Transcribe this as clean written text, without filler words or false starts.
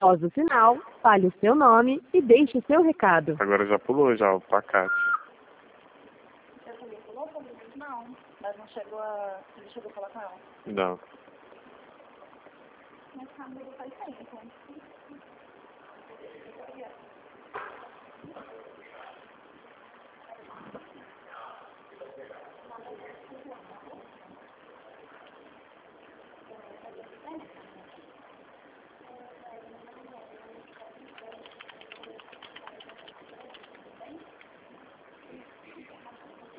Após o sinal, fale o seu nome e deixe o seu recado. Agora já pulou já o pacote. Você também pulou? Não, mas não chegou a... Ele chegou a falar com ela? Não. Mas tá, faz tempo.